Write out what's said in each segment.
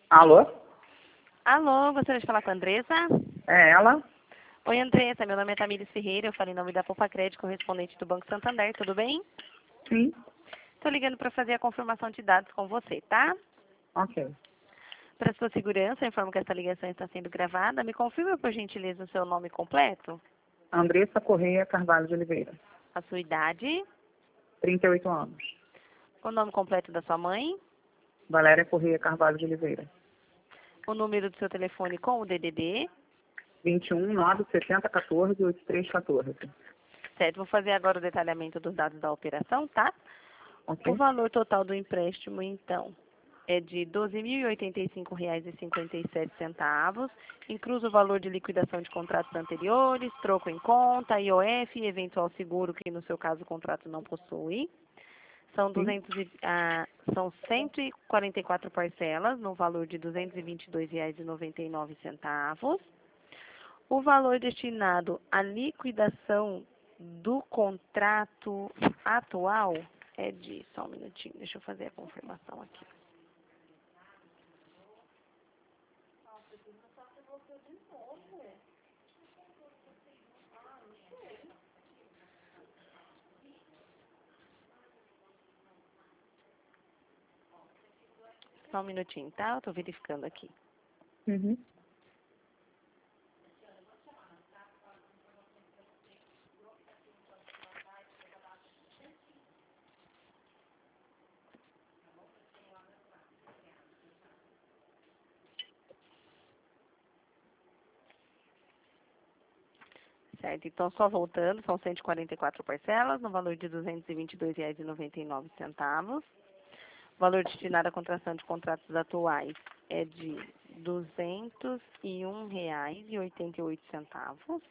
Alô? Alô, gostaria de falar com a Andressa? É ela? Oi, Andressa, meu nome é Tamires Ferreira, eu falo em nome da Poupa Crédito, correspondente do Banco Santander, tudo bem? Sim. Estou ligando para fazer a confirmação de dados com você, tá? Ok. Para sua segurança, eu informo que essa ligação está sendo gravada. Me confirma, por gentileza, o seu nome completo, Andressa Correia Carvalho de Oliveira, a sua idade, 38 anos. o nome completo da sua mãe, Valéria Correia Carvalho de Oliveira, o número do seu telefone com o DDD. 21 970 14 8314. Certo, vou fazer agora o detalhamento dos dados da operação, tá? O Ok? valor total do empréstimo, então, é de R$ 12.085,57, incluso o valor de liquidação de contratos anteriores, troco em conta, IOF e eventual seguro, que no seu caso o contrato não possui. São, Sim. são 144 parcelas, no valor de R$ 222,99. O valor destinado à liquidação do contrato atual é de... Só um minutinho, deixa eu fazer a confirmação aqui. Só um minutinho, tá? Eu estou verificando aqui. Uhum. Certo, então só voltando, são 144 parcelas, no valor de R$ 222,99. O valor destinado à contratação de contratos atuais é de R$ 201,88.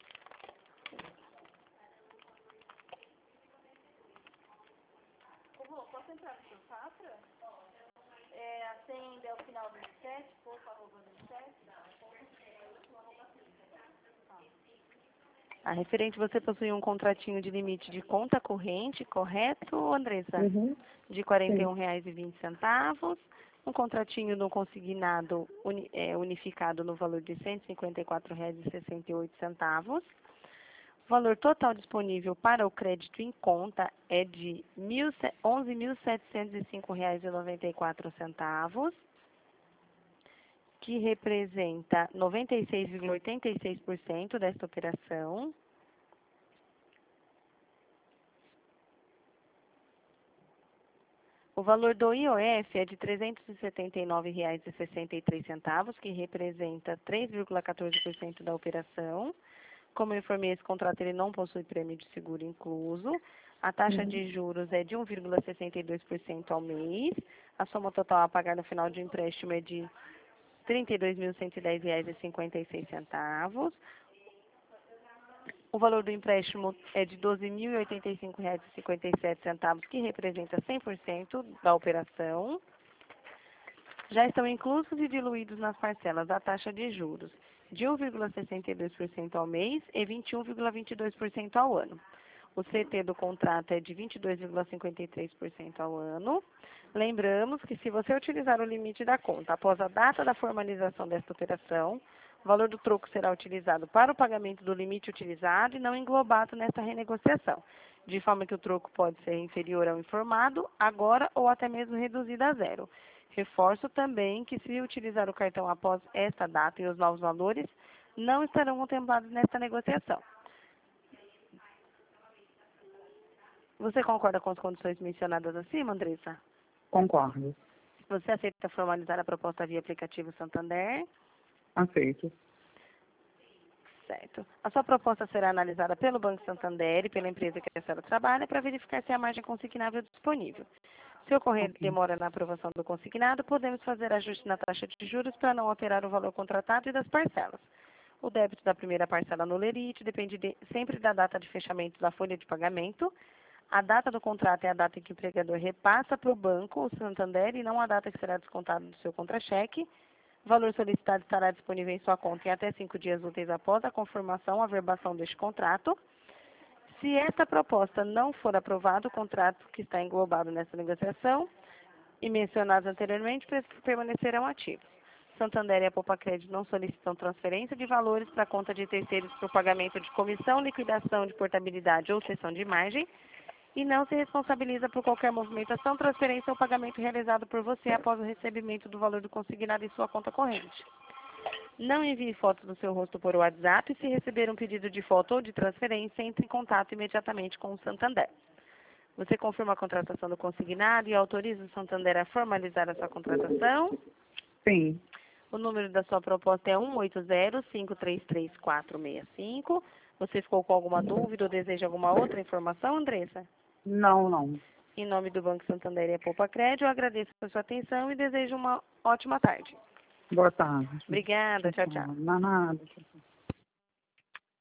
A referente, você possui um contratinho de limite de conta corrente, correto, Andressa? Uhum. De R$ Sim. 41,20. Um contratinho no consignado unificado no valor de R$ 154,68. O valor total disponível para o crédito em conta é de R$ 11.705,94, que representa 96,86% desta operação. O valor do IOF é de R$ 379,63, que representa 3,14% da operação. Como eu informei, esse contrato ele não possui prêmio de seguro incluso. A taxa Uhum. de juros é de 1,62% ao mês. A soma total a pagar no final do empréstimo é de R$ 32.110,56. O valor do empréstimo é de R$ 12.085,57, que representa 100% da operação. Já estão inclusos e diluídos nas parcelas a taxa de juros de 1,62% ao mês e 21,22% ao ano. O CT do contrato é de 22,53% ao ano. Lembramos que se você utilizar o limite da conta após a data da formalização desta operação, o valor do troco será utilizado para o pagamento do limite utilizado e não englobado nesta renegociação, de forma que o troco pode ser inferior ao informado agora ou até mesmo reduzido a zero. Reforço também que se utilizar o cartão após esta data e os novos valores, não estarão contemplados nesta negociação. Você concorda com as condições mencionadas acima, Andressa? Concordo. Você aceita formalizar a proposta via aplicativo Santander? Aceito. Certo. A sua proposta será analisada pelo Banco Santander e pela empresa que a senhora trabalha para verificar se há margem consignável disponível. Se ocorrer Ok. demora na aprovação do consignado, podemos fazer ajuste na taxa de juros para não alterar o valor contratado e das parcelas. O débito da primeira parcela no lerite depende sempre da data de fechamento da folha de pagamento. A data do contrato é a data em que o empregador repassa para o banco, o Santander, e não a data que será descontado do seu contra-cheque. O valor solicitado estará disponível em sua conta em até 5 dias úteis após a confirmação, averbação deste contrato. Se esta proposta não for aprovada, o contrato que está englobado nessa negociação e mencionados anteriormente permanecerão ativos. Santander e a Poupa-Crédito não solicitam transferência de valores para a conta de terceiros por pagamento de comissão, liquidação de portabilidade ou cessão de margem e não se responsabiliza por qualquer movimentação, transferência ou pagamento realizado por você após o recebimento do valor do consignado em sua conta corrente. Não envie fotos do seu rosto por WhatsApp e se receber um pedido de foto ou de transferência, entre em contato imediatamente com o Santander. Você confirma a contratação do consignado e autoriza o Santander a formalizar a sua contratação? Sim. O número da sua proposta é 180-533-465. Você ficou com alguma dúvida ou deseja alguma outra informação, Andressa? Não, não. Em nome do Banco Santander e a Poupa-Crédito, eu agradeço a sua atenção e desejo uma ótima tarde. Boa tarde. Obrigada, tchau, tchau. Não, nada.